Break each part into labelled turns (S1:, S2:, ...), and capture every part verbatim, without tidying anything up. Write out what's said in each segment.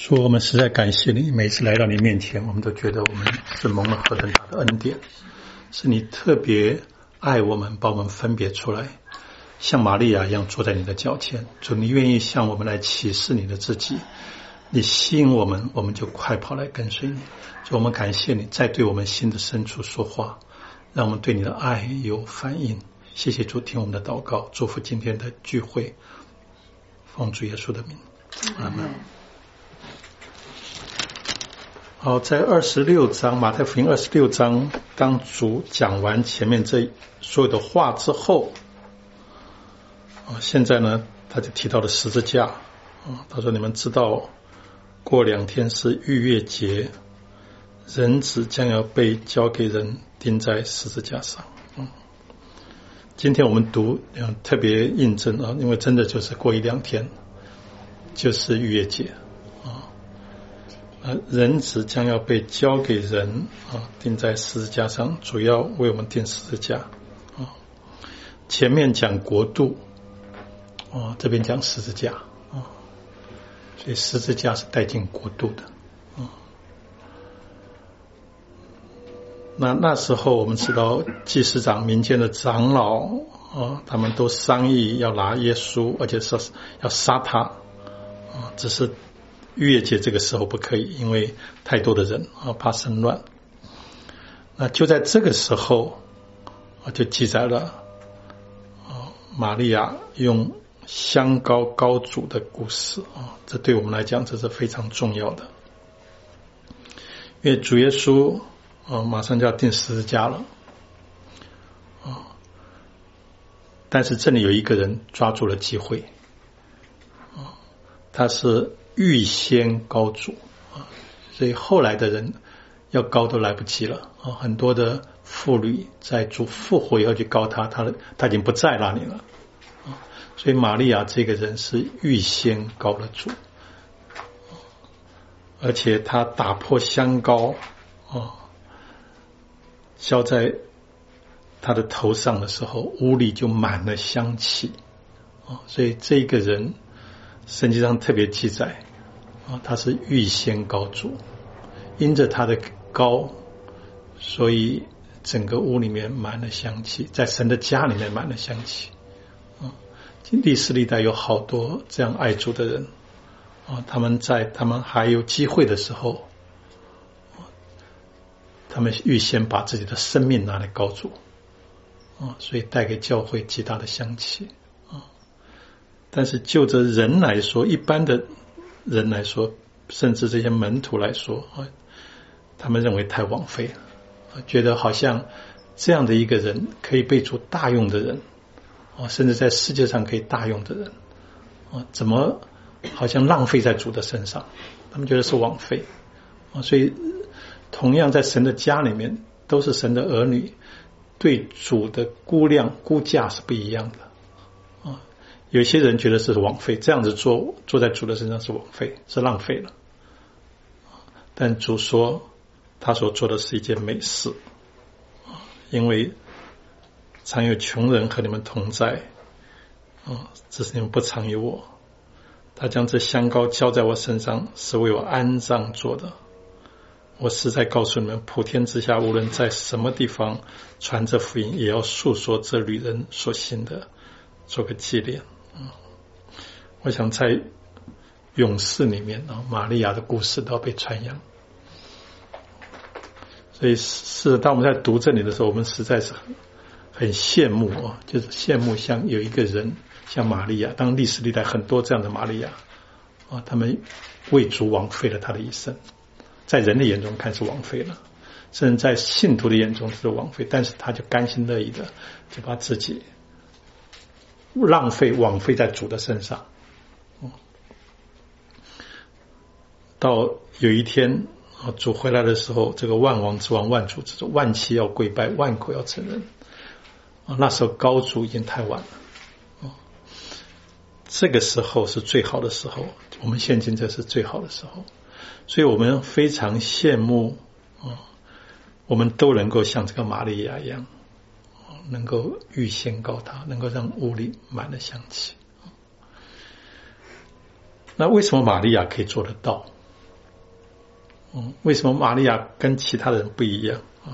S1: 主，我们实在感谢你，每次来到你面前，我们都觉得我们是蒙了何等大的恩典，是你特别爱我们，把我们分别出来，像玛利亚一样坐在你的脚前。主，你愿意向我们来启示你的自己，你吸引我们，我们就快跑来跟随你。主，我们感谢你再对我们心的深处说话，让我们对你的爱有反应。谢谢主，听我们的祷告，祝福今天的聚会，奉主耶稣的名，阿们。好，在二十六章，马太福音二十六章，当主讲完前面这所有的话之后，现在呢，他就提到了十字架。他说：“你们知道，过两天是逾越节，人子将要被交给人钉在十字架上。”今天我们读特别印证啊，因为真的就是过一两天就是逾越节。人子将要被交给人啊，钉在十字架上，主要为我们钉十字架啊。前面讲国度啊，这边讲十字架啊，所以十字架是带进国度的啊。那那时候我们知道，祭司长、民间的长老啊，他们都商议要拿耶稣，而且是要杀他啊，只是逾越节这个时候不可以，因为太多的人啊，怕生乱。那就在这个时候啊，就记载了啊，玛利亚用香膏膏主的故事啊，这对我们来讲这是非常重要的，因为主耶稣啊马上就要钉十字架了啊，但是这里有一个人抓住了机会啊，他是预先膏主啊，所以后来的人要膏都来不及了啊！很多的妇女在主复活以后去膏他，他他已经不在那里了啊！所以玛利亚这个人是预先膏了主，而且他打破香膏啊，浇在他的头上的时候，屋里就满了香气啊！所以这个人圣经上特别记载啊，他是预先膏主，因着他的膏，所以整个屋里面满了香气，在神的家里面满了香气啊。历史历代有好多这样爱主的人啊，他们在他们还有机会的时候，他们预先把自己的生命拿来膏主啊，所以带给教会极大的香气啊。但是就着人来说，一般的人来说，甚至这些门徒来说啊，他们认为太枉费了，觉得好像这样的一个人可以被主大用的人啊，甚至在世界上可以大用的人啊，怎么好像浪费在主的身上？他们觉得是枉费啊。所以同样在神的家里面，都是神的儿女，对主的估量估价是不一样的。有些人觉得是枉费，这样子做做在主的身上是枉费，是浪费了。但主说他所做的是一件美事，因为常有穷人和你们同在，只是你们不常有我。他将这香膏浇在我身上，是为我安葬做的。我实在告诉你们，普天之下无论在什么地方传这福音，也要述说这旅人所行的，做个纪念。我想在勇士里面啊，玛利亚的故事都要被传扬。所以是当我们在读这里的时候，我们实在是很很羡慕啊，就是羡慕像有一个人像玛利亚，当历史历代很多这样的玛利亚啊，他们为主枉费了他的一生，在人的眼中看是枉费了，甚至在信徒的眼中是枉费，但是他就甘心乐意的就把自己浪费枉费在主的身上。到有一天主回来的时候，这个万王之王万主之主，万膝要跪拜，万口要承认，那时候膏主已经太晚了。这个时候是最好的时候，我们现今这是最好的时候，所以我们非常羡慕我们都能够像这个玛利亚一样，能够预先膏他，能够让屋里满了香气。那为什么玛利亚可以做得到？ 嗯，为什么玛利亚跟其他人不一样啊？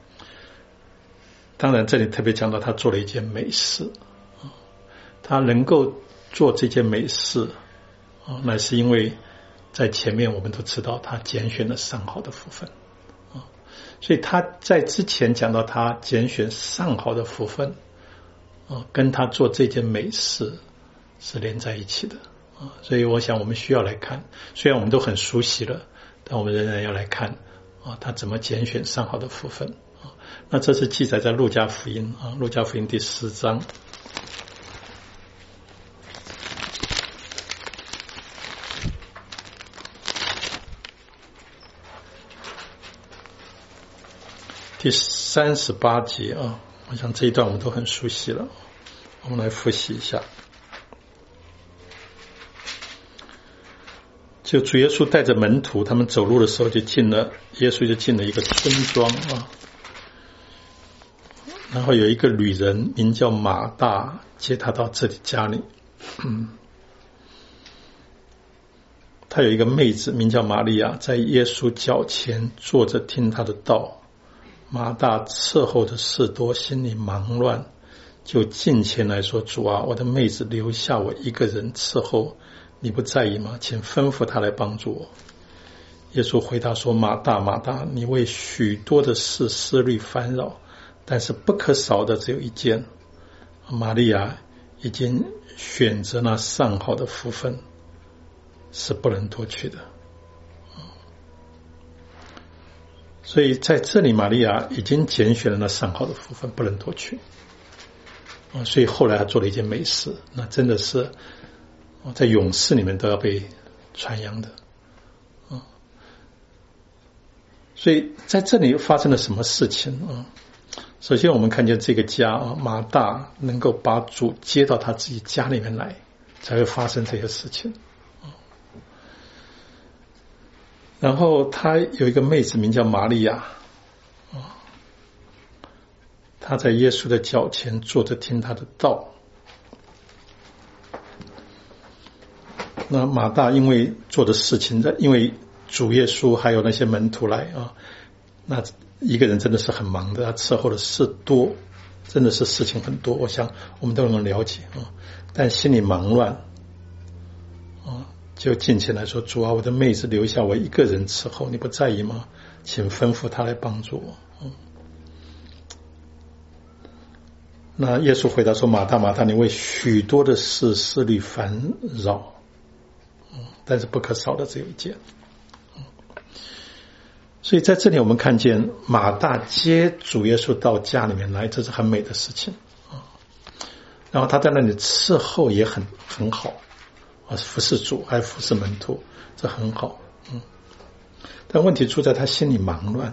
S1: 当然，这里特别讲到她做了一件美事，她能够做这件美事啊，那是因为在前面我们都知道她拣选了上好的福分啊，所以她在之前讲到她拣选上好的福分啊，跟她做这件美事是连在一起的啊，所以我想我们需要来看，虽然我们都很熟悉了，但我们仍然要来看啊，她怎么拣选上好的福分啊。那这是记载在路加福音啊，路加福音第十章。第三十八节啊，我想这一段我们都很熟悉了，我们来复习一下。就主耶稣带着门徒，他们走路的时候就进了，耶稣就进了一个村庄啊。然后有一个旅人名叫马大接他到这里家里，嗯，他有一个妹子名叫玛利亚，在耶稣脚前坐着听他的道。马大伺候的事多，心里忙乱，就近前来说：主啊，我的妹子留下我一个人伺候，你不在意吗？请吩咐他来帮助我。耶稣回答说：马大马大，你为许多的事思虑烦扰，但是不可少的只有一件，玛利亚已经选择那上好的福分，是不能夺去的。所以在这里，玛利亚已经拣选了那上好的福分，不能夺去。所以后来他做了一件美事，那真的是在永世里面都要被传扬的。所以在这里发生了什么事情啊？首先我们看见这个家啊，马大能够把主接到他自己家里面来，才会发生这些事情。然后他有一个妹子名叫玛利亚，她在耶稣的脚前坐着听他的道。那马大因为做的事情，因为主耶稣还有那些门徒来啊，那一个人真的是很忙的，他伺候的事多，真的是事情很多，我想我们都能了解啊，但心里忙乱啊，就近前来说：主啊，我的妹子留下我一个人伺候，你不在意吗？请吩咐他来帮助我。嗯、那耶稣回答说：马大马大，你为许多的事思虑烦扰，嗯、但是不可少的只有一件。嗯、所以在这里我们看见马大接主耶稣到家里面来，这是很美的事情。嗯、然后他在那里伺候也很很好，服侍主还服侍门徒，这很好。嗯，但问题出在他心里忙乱。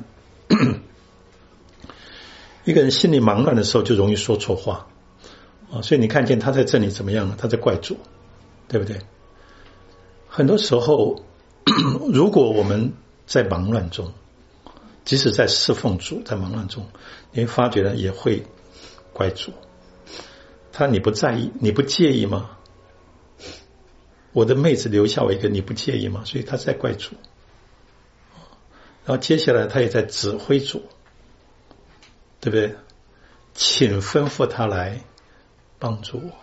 S1: 一个人心里忙乱的时候，就容易说错话啊。所以你看见他在这里怎么样呢？他在怪主，对不对？很多时候，如果我们在忙乱中，即使在侍奉主，在忙乱中，你会发觉呢，也会怪主。他你不在意，你不介意吗？我的妹子留下我一个，你不介意吗？所以他在怪主。然后接下来他也在指挥主，对不对？请吩咐他来帮助我。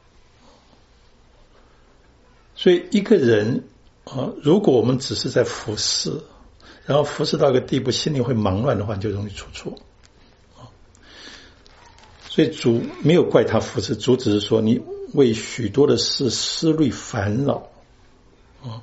S1: 所以一个人啊，如果我们只是在服侍，然后服侍到一个地步，心里会忙乱的话，就容易出错。所以主没有怪他服侍，主只是说你为许多的事思虑烦恼啊，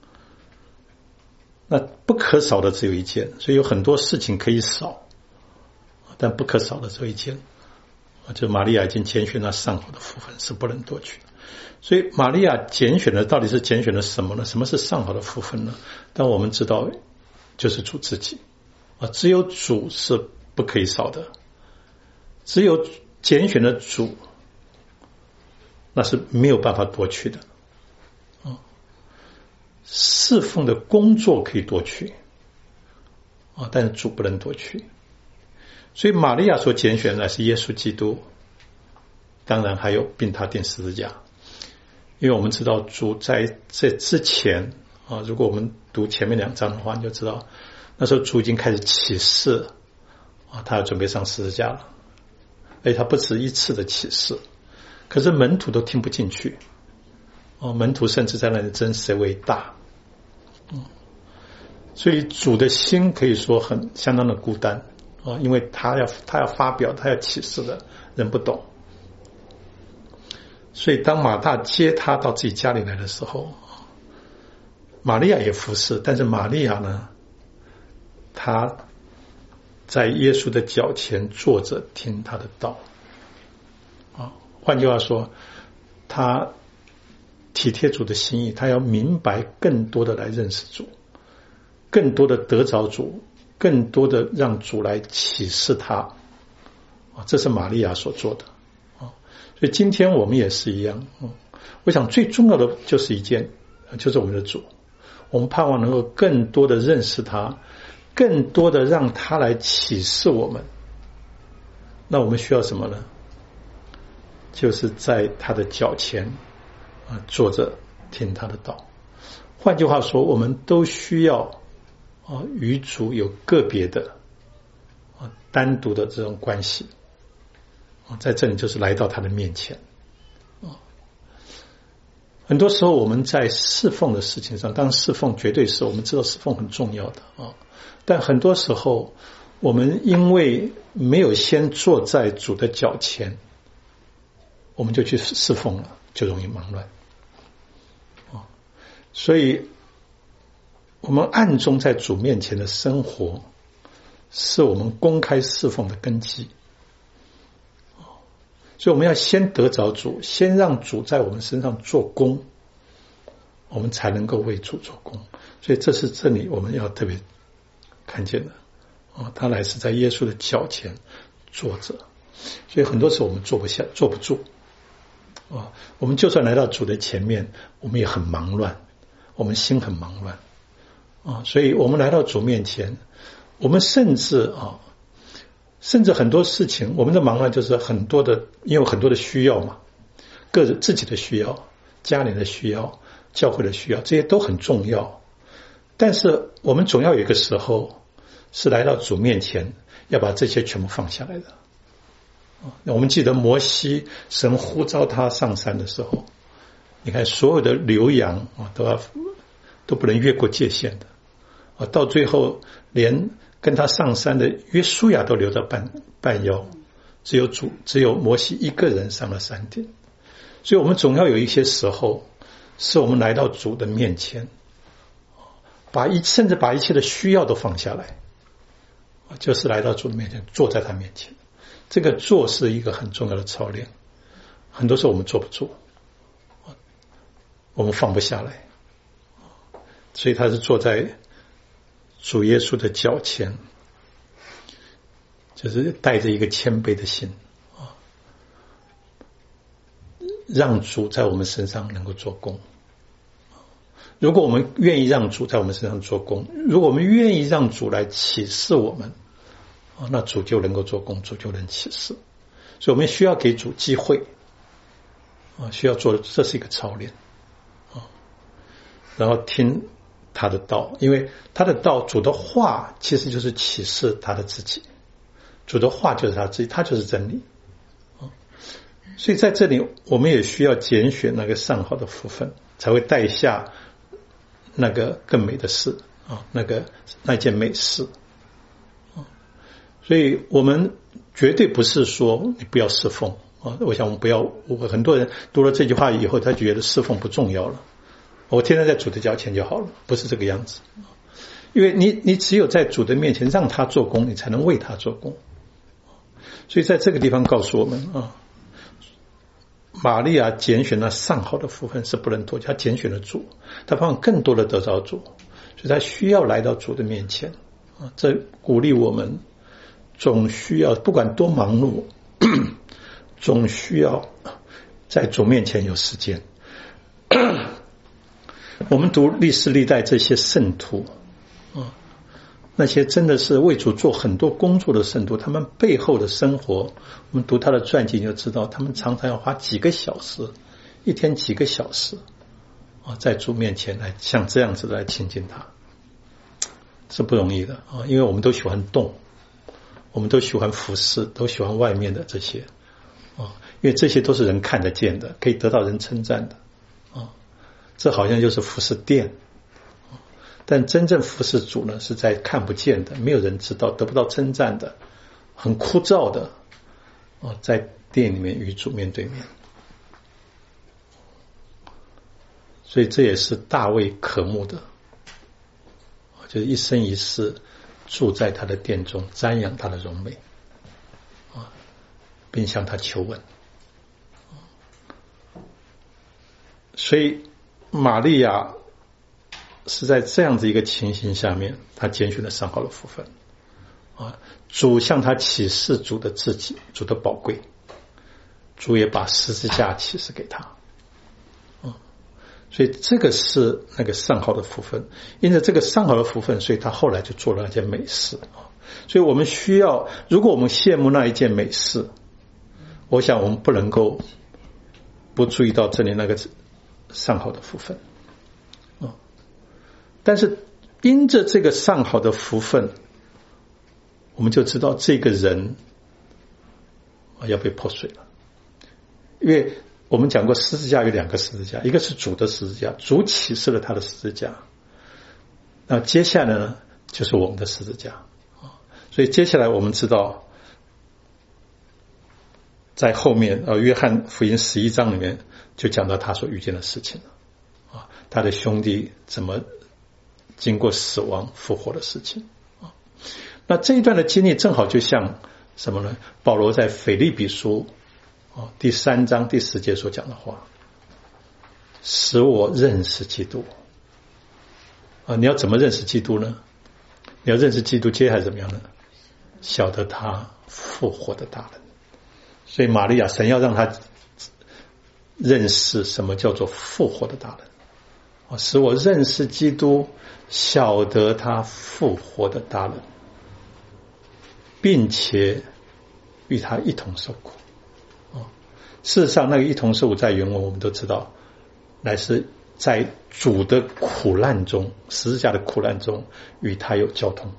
S1: 那不可少的只有一件，所以有很多事情可以少，但不可少的只有一件，就玛利亚已经拣选了上好的福分，是不能夺取的。所以玛利亚拣选的到底是拣选了什么呢？什么是上好的福分呢？但我们知道就是主自己啊，只有主是不可以少的，只有拣选的主，那是没有办法夺取的。啊，侍奉的工作可以夺取啊，但是主不能夺取。所以玛利亚所拣选的是耶稣基督，当然还有并他钉十字架。因为我们知道主在这之前啊。如果我们读前面两章的话，你就知道那时候主已经开始启示啊，他要准备上十字架了，而且他不止一次的启示，可是门徒都听不进去，哦，门徒甚至在那里争谁为大，嗯，所以主的心可以说很相当的孤单啊，因为他要他要发表，他要启示的人不懂。所以当马大接他到自己家里来的时候，玛利亚也服侍，但是玛利亚呢，她在耶稣的脚前坐着听他的道啊。换句话说，他体贴主的心意，他要明白更多的来认识主，更多的得着主，更多的让主来启示他啊，这是玛利亚所做的啊。所以今天我们也是一样，嗯，我想最重要的就是一件，就是我们的主，我们盼望能够更多的认识他，更多的让他来启示我们。那我们需要什么呢？就是在他的脚前啊坐着听他的道。换句话说，我们都需要啊与主有个别的啊单独的这种关系啊，在这里就是来到他的面前啊。很多时候我们在侍奉的事情上，当然侍奉绝对是我们知道侍奉很重要的啊，但很多时候我们因为没有先坐在主的脚前，我们就去侍奉了，就容易忙乱啊。所以我们暗中在主面前的生活，是我们公开侍奉的根基。所以我们要先得着主，先让主在我们身上做工，我们才能够为主做工。所以这是这里我们要特别看见的啊，他来是在耶稣的脚前坐着，所以很多时候我们坐不下，坐不住啊。我们就算来到主的前面，我们也很忙乱，我们心很忙乱啊。所以我们来到主面前，我们甚至啊。甚至很多事情，我们的忙乱就是很多的，因为很多的需要嘛，个人自己的需要、家人的需要、教会的需要，这些都很重要。但是我们总要有一个时候是来到主面前，要把这些全部放下来的。我们记得摩西神呼召他上山的时候，你看所有的牛羊啊都要都不能越过界限的啊，到最后连跟他上山的约书亚都留到半半腰，只有主只有摩西一个人上了山顶。所以我们总要有一些时候是我们来到主的面前，把一甚至把一切的需要都放下来，就是来到主的面前，坐在他面前。这个坐是一个很重要的操练，很多时候我们坐不住，我们放不下来，所以他是坐在主耶稣的脚前，就是带着一个谦卑的心啊，让主在我们身上能够做工。如果我们愿意让主在我们身上做工，如果我们愿意让主来启示我们啊，那主就能够做工，主就能启示。所以我们需要给主机会啊，需要做，这是一个操练啊，然后听他的道，因为他的道，主的话其实就是启示他的自己，主的话就是他自己，他就是真理。所以在这里我们也需要拣选那个上好的福分，才会带下那个更美的事啊，那个那件美事。所以我们绝对不是说你不要侍奉啊，我想我们不要，我很多人读了这句话以后，他觉得侍奉不重要了，我天天在主的脚前就好了，不是这个样子。因为你你只有在主的面前让他做工，你才能为他做工。所以在这个地方告诉我们啊，玛利亚拣选了上好的福分是不能脱节，他拣选了主，他盼望更多的得着主，所以他需要来到主的面前啊。这鼓励我们总需要不管多忙碌，总需要在主面前有时间。我们读历史历代这些圣徒啊，那些真的是为主做很多工作的圣徒，他们背后的生活，我们读他的传记就知道，他们常常要花几个小时，一天几个小时啊，在主面前来像这样子来亲近他，是不容易的啊，因为我们都喜欢动，我们都喜欢服侍，都喜欢外面的这些啊，因为这些都是人看得见的，可以得到人称赞的啊，这好像就是服侍殿，但真正服侍主呢，是在看不见的，没有人知道，得不到称赞的，很枯燥的啊，在殿里面与主面对面。所以这也是大卫渴慕的，就是一生一世住在他的殿中，瞻仰他的荣美啊，并向他求问。所以玛利亚是在这样子一个情形下面，他拣选了上好的福分啊，主向他启示主的自己，主的宝贵，主也把十字架启示给他。所以这个是那个上好的福分，因此这个上好的福分，所以他后来就做了那件美事啊。所以我们需要，如果我们羡慕那一件美事，我想我们不能够不注意到这里那个上好的福分啊。但是因着这个上好的福分，我们就知道这个人要被破碎了，因为我们讲过十字架有两个十字架，一个是主的十字架，主启示了他的十字架，那接下来呢就是我们的十字架。所以接下来我们知道在后面呃，约翰福音十一章里面就讲到他所遇见的事情了啊，他的兄弟怎么经过死亡复活的事情啊。那这一段的经历正好就像什么呢？保罗在腓立比书哦，第三章第十节所讲的话，使我认识基督啊！你要怎么认识基督呢？你要认识基督，接下来怎么样呢？晓得他复活的大能。所以玛利亚，神要让他认识什么叫做复活的大能啊！使我认识基督，晓得他复活的大能，并且与他一同受苦。事实上那个一同受苦在原文我们都知道，乃是在主的苦难中，十字架的苦难中与他有交通，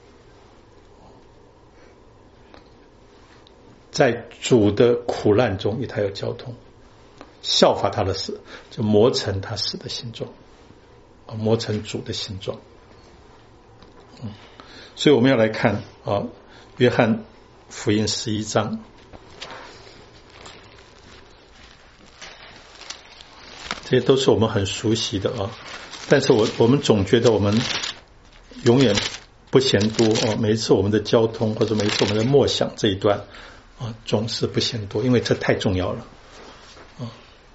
S1: 在主的苦难中与他有交通，效法他的死，就磨成他死的形状，磨成主的形状。嗯，所以我们要来看啊，约翰福音十一章。这些都是我们很熟悉的啊，但是我我们总觉得我们永远不嫌多哦。每一次我们的交通或者每一次我们的默想这一段啊，总是不嫌多，因为这太重要了啊。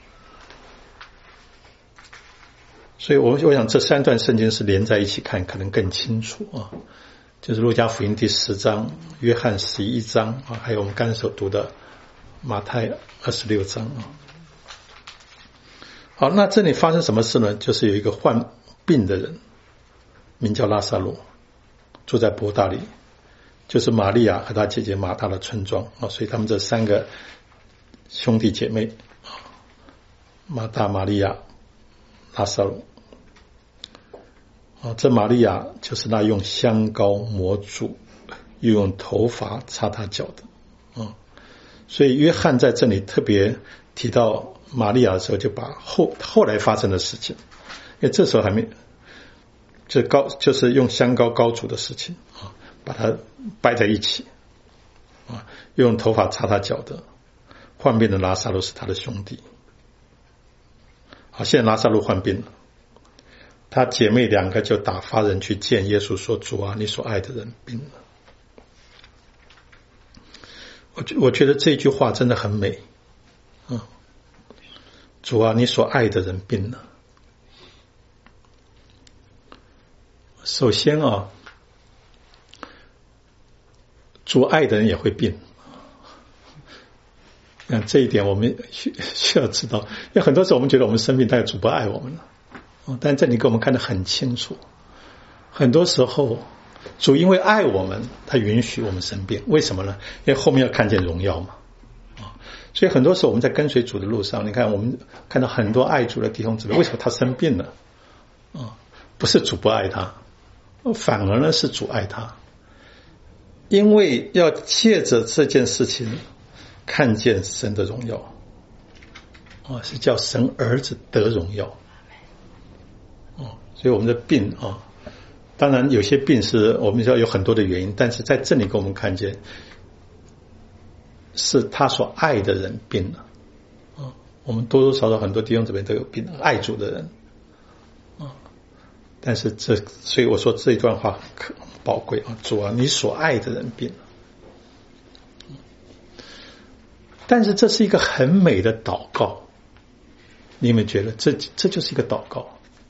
S1: 所以我我想这三段圣经是连在一起看，可能更清楚啊。就是路加福音第十章、约翰十一章啊，还有我们刚才所读的马太二十六章啊。好，那这里发生什么事呢？就是有一个患病的人，名叫拉撒路，住在伯大里，就是玛利亚和她姐姐马大的村庄啊，所以他们这三个兄弟姐妹啊，马大、玛利亚、拉撒路啊，这玛利亚就是那用香膏抹主，又用头发擦他脚的啊，所以约翰在这里特别提到玛利亚的时候，就把后后来发生的事情，因为这时候还没就高就是用香膏膏主的事情啊，把它掰在一起啊，用头发擦他脚的患病的拉撒路是他的兄弟。好，现在拉撒路患病了，他姐妹两个就打发人去见耶稣，说：“主啊，你所爱的人病了。”我觉我觉得这句话真的很美。嗯，主啊，你所爱的人病了。首先啊，主爱的人也会病。那这一点我们需需要知道，因为很多时候我们觉得我们生病，但是主不爱我们了。但这里给我们看得很清楚，很多时候主因为爱我们，他允许我们生病，为什么呢？因为后面要看见荣耀嘛。 所以很多时候我们在跟随主的路上，你看我们看到很多爱主的弟兄姊妹，为什么他生病了？啊，不是主不爱他，反而呢是主爱他，因为要借着这件事情看见神的荣耀，啊，是叫神儿子得荣耀，啊，所以我们的病啊，当然有些病是我们知道有很多的原因，但是在这里给我们看见，是他所爱的人病了，啊，我们多多少少很多弟兄姊妹都有病，爱主的人，啊，但是这所以我说这一段话可宝贵啊，主啊，你所爱的人病了。但是这是一个很美的祷告，你有没有觉得这这就是一个祷告？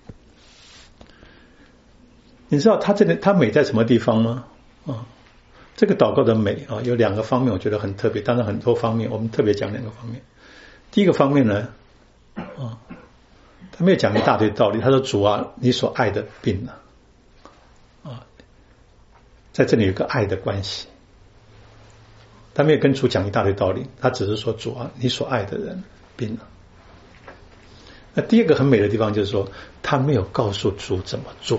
S1: 你知道他这里他美在什么地方吗？啊，这个祷告的美啊，有两个方面，我觉得很特别。当然很多方面，我们特别讲两个方面。第一个方面呢，啊，他没有讲一大堆道理。他说：“主啊，你所爱的病了。”啊，在这里有个爱的关系。他没有跟主讲一大堆道理，他只是说：“主啊，你所爱的人病了。”那第二个很美的地方就是说，他没有告诉主怎么做。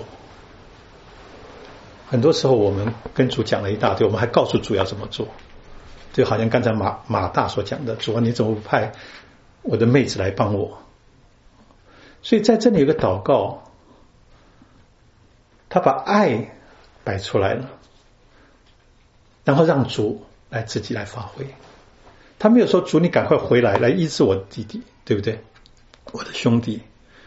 S1: 很多时候我们跟主讲了一大堆，我们还告诉主要怎么做，就好像刚才马马大所讲的：“主啊，你怎么不派我的妹子来帮我？”所以在这里有个祷告，他把爱摆出来了，然后让主来自己来发挥。他没有说：“主，你赶快回来，来医治我的弟弟，对不对？我的兄弟。”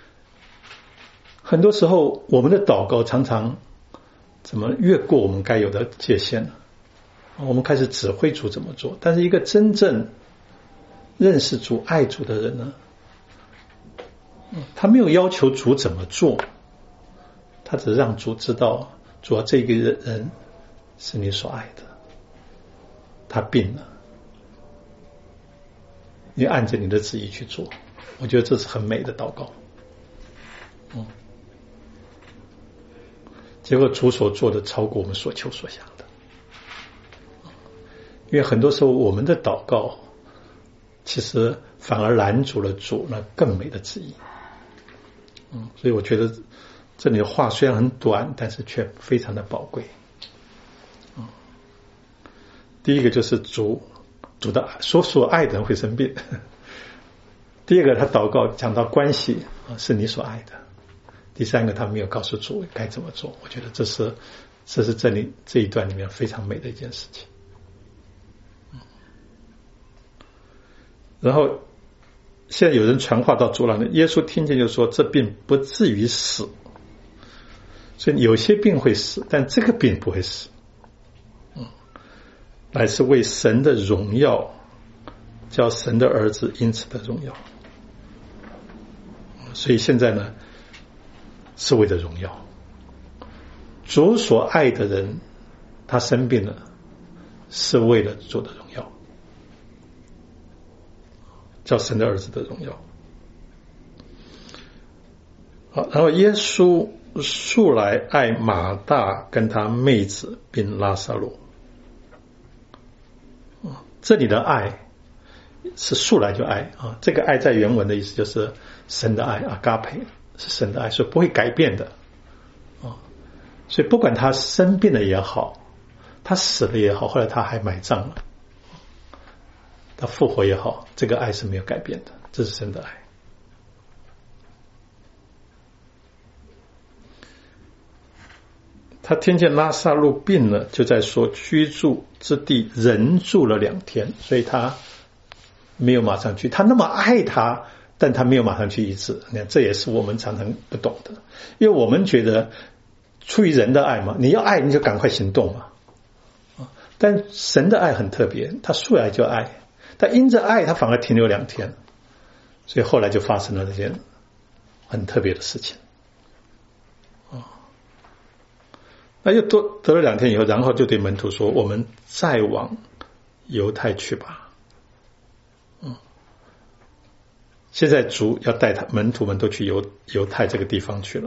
S1: 很多时候我们的祷告常常怎么越过我们该有的界限呢？我们开始指挥主怎么做。但是一个真正认识主爱主的人呢，他没有要求主怎么做，他只是让主知道，主啊，这个人是你所爱的，他病了，你按着你的旨意去做。我觉得这是很美的祷告。嗯，结果主所做的超过我们所求所想的。因为很多时候我们的祷告其实反而拦阻了主那更美的旨意。嗯，所以我觉得这里的话虽然很短，但是却非常的宝贵。嗯，第一个就是主主的所所爱的人会生病。第二个他祷告讲到关系是你所爱的。第三个他没有告诉主该怎么做。我觉得这是这是这里这一段里面非常美的一件事情。然后现在有人传话到主那里，耶稣听见就说：“这病不至于死。”所以有些病会死，但这个病不会死。嗯，乃是为神的荣耀，叫神的儿子因此的荣耀。所以现在呢，是为了荣耀。主所爱的人，他生病了，是为了主的荣耀，叫神的儿子的荣耀。好，然后耶稣素来爱马大跟他妹子并拉撒路。这里的爱是素来就爱啊，这个爱在原文的意思就是神的爱，阿嘎培是神的爱，所以不会改变的啊。所以不管他生病了也好，他死了也好，后来他还埋葬了，他复活也好，这个爱是没有改变的，这是神的爱。他听见拉撒路病了，就在说居住之地人住了两天，所以他没有马上去。他那么爱他，但他没有马上去医治。你看，这也是我们常常不懂的，因为我们觉得出于人的爱嘛，你要爱你就赶快行动嘛。但神的爱很特别，他素来就爱，但因着爱他反而停留两天，所以后来就发生了这件很特别的事情。那又多得了两天以后，然后就对门徒说：“我们再往犹太去吧。”嗯，现在主要带他门徒们都去犹犹太这个地方去了。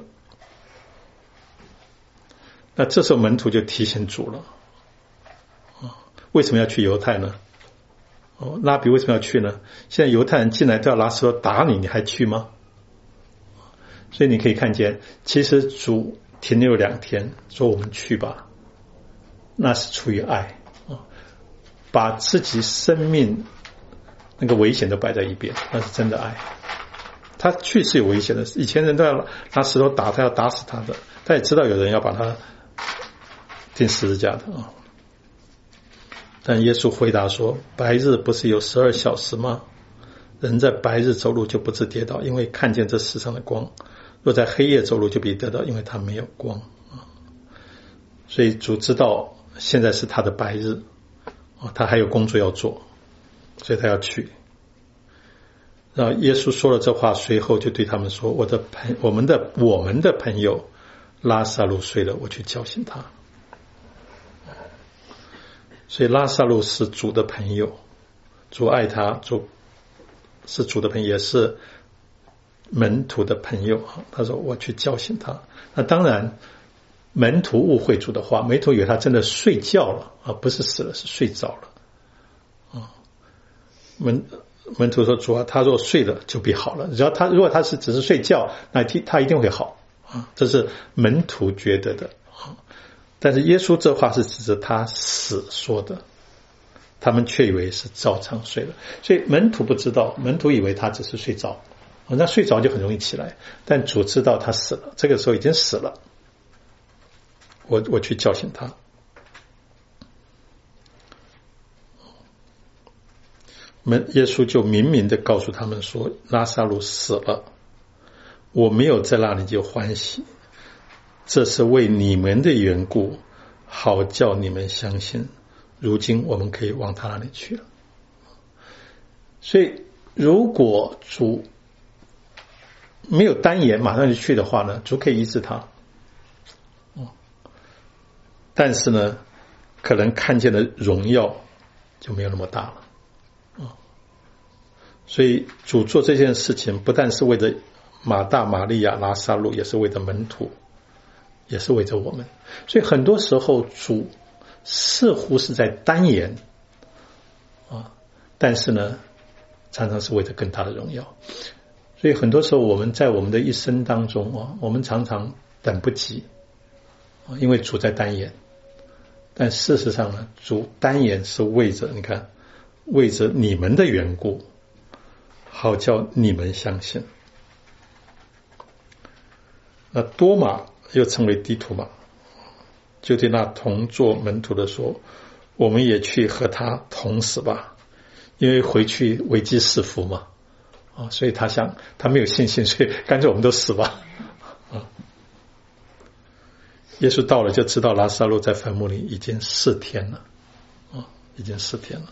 S1: 那这时候门徒就提醒主了：“啊，为什么要去犹太呢？ 哦，拉比为什么要去呢？现在犹太人进来都要拿石头打你，你还去吗？所以你可以看见，其实主停留两天，说我们去吧，那是出于爱，把自己生命那个危险都摆在一边，那是真的爱。他去是有危险的，以前人都要拿石头打他，要打死他的，他也知道有人要把他钉十字架的啊。但耶稣回答说，白日不是有十二小时吗？人在白日走路就不致跌倒，因为看见这世上的光，若在黑夜走路就必跌倒，因为他没有光。所以主知道现在是他的白日，他还有工作要做，所以他要去。然后耶稣说了这话，随后就对他们说，我的朋我们的我们的朋友拉撒路睡了，我去叫醒他。所以拉撒路是主的朋友，主爱他，主是主的朋友，也是门徒的朋友。他说我去叫醒他。那当然门徒误会主的话，门徒以为他真的睡觉了啊，不是死了，是睡着了啊。门门徒说主啊，他若睡了就必好了。只要他如果他是只是睡觉，那他一定会好啊，这是门徒觉得的。但是耶稣这话是指着他死说的，他们却以为是照常睡了。所以门徒不知道，门徒以为他只是睡着，那睡着就很容易起来。但主知道他死了，这个时候已经死了，我我去叫醒他。门耶稣就明明的告诉他们说，拉撒路死了，我没有在那里就欢喜，这是为你们的缘故，好叫你们相信，如今我们可以往他那里去了。所以如果主没有单言马上就去的话呢，主可以医治他，但是呢可能看见的荣耀就没有那么大了。所以主做这件事情不但是为了马大、玛利亚、拉撒路，也是为了门徒，也是为着我们。所以很多时候主似乎是在单言啊，但是呢常常是为着更大的荣耀。所以很多时候我们在我们的一生当中啊，我们常常等不及，因为主在单言。但事实上呢，主单言是为着，你看，为着你们的缘故，好叫你们相信。那多马又称为低图马，就对那同做门徒的说，我们也去和他同死吧，因为回去危机四伏嘛，啊，所以他想他没有信心，所以干脆我们都死吧。啊，耶稣到了就知道拉撒路在坟墓里已经四天了，啊，已经四天了。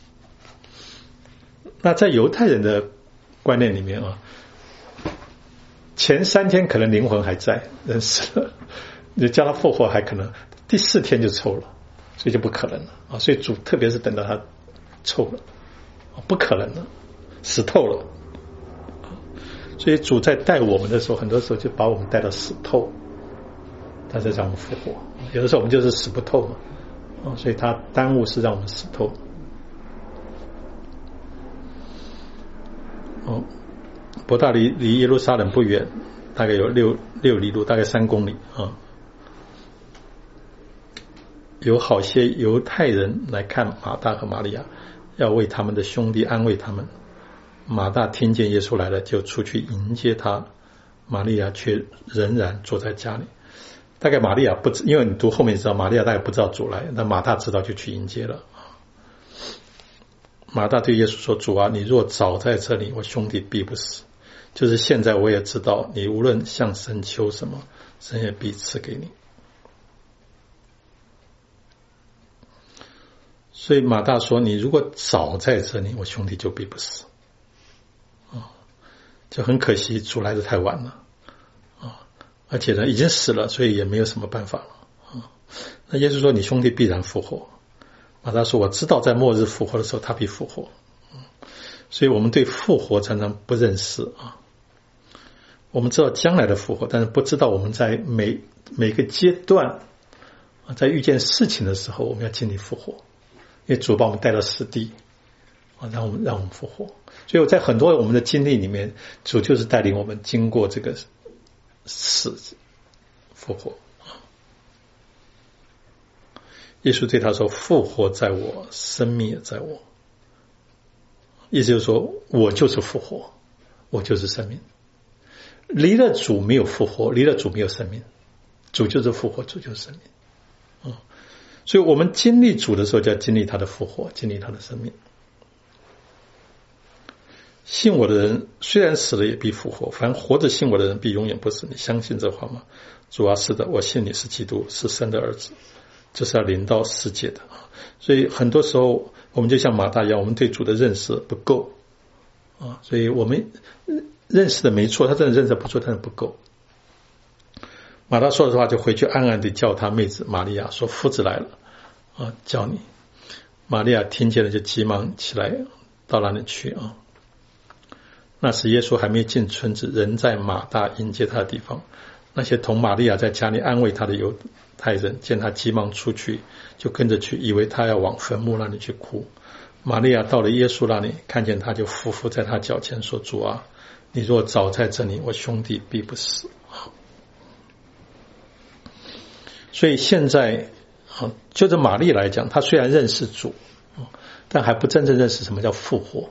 S1: 那在犹太人的观念里面啊，前三天可能灵魂还在，人死了，你叫他复活还可能，第四天就臭了，所以就不可能了啊！所以主特别是等到他臭了，不可能了，死透了。所以主在带我们的时候，很多时候就把我们带到死透，他才让我们复活。有的时候我们就是死不透嘛，啊，所以他耽误是让我们死透。哦，伯大离离耶路撒冷不远，大概有六六里路，大概三公里啊。有好些犹太人来看马大和玛利亚，要为他们的兄弟安慰他们。马大听见耶稣来了，就出去迎接他，玛利亚却仍然坐在家里。大概玛利亚不知，因为你读后面知道，玛利亚大概不知道主来，那马大知道就去迎接了。马大对耶稣说，主啊，你若早在这里，我兄弟必不死。就是现在我也知道，你无论向神求什么，神也必赐给你。所以马大说，你如果早在这里，我兄弟就必不死。啊，就很可惜主来的太晚了啊，而且呢已经死了，所以也没有什么办法了啊。那耶稣说，你兄弟必然复活。马大说，我知道在末日复活的时候他必复活。所以我们对复活常常不认识啊。我们知道将来的复活，但是不知道我们在每每个阶段在遇见事情的时候，我们要经历复活。因为主把我们带到死地， 啊，让我们让我们复活。所以我在很多我们的经历里面，主就是带领我们经过这个死复活。耶稣对他说：“复活在我，生命也在我。”意思就是说，我就是复活，我就是生命。离了主没有复活，离了主没有生命。主就是复活，主就是生命。嗯，所以我们经历主的时候，就要经历他的复活，经历他的生命。信我的人虽然死了也必复活，凡活着信我的人必永远不死。你相信这话吗？主啊，是的，我信你是基督，是神的儿子，这是要临到世界的。所以很多时候我们就像马大一样，我们对主的认识不够啊，所以我们认识的没错，他真的认识不错，但是不够。马大说的话就回去暗暗地叫他妹子玛利亚说：“夫子来了啊，叫你。”玛利亚听见了，就急忙起来到那里去啊。那时耶稣还没进村子，人在马大迎接他的地方。那些同玛利亚在家里安慰他的犹太人见他急忙出去，就跟着去，以为他要往坟墓那里去哭。玛利亚到了耶稣那里，看见他就伏伏在他脚前说：“主啊，你若早在这里，我兄弟必不死。”所以现在就着玛丽来讲，他虽然认识主，但还不真正认识什么叫复活。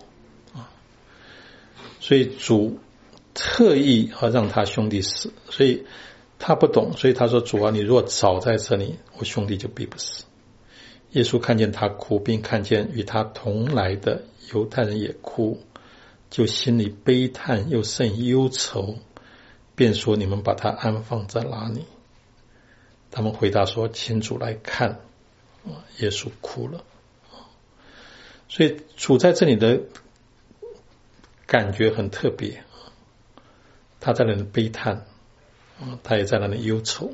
S1: 所以主特意让他兄弟死，所以他不懂，所以他说：“主啊，你若早在这里，我兄弟就必不死。”耶稣看见他哭，并看见与他同来的犹太人也哭，就心里悲叹又甚忧愁，便说：“你们把他安放在哪里？”他们回答说：“请主来看。”耶稣哭了。所以主在这里的感觉很特别，他在那里悲叹，他也在那里忧愁。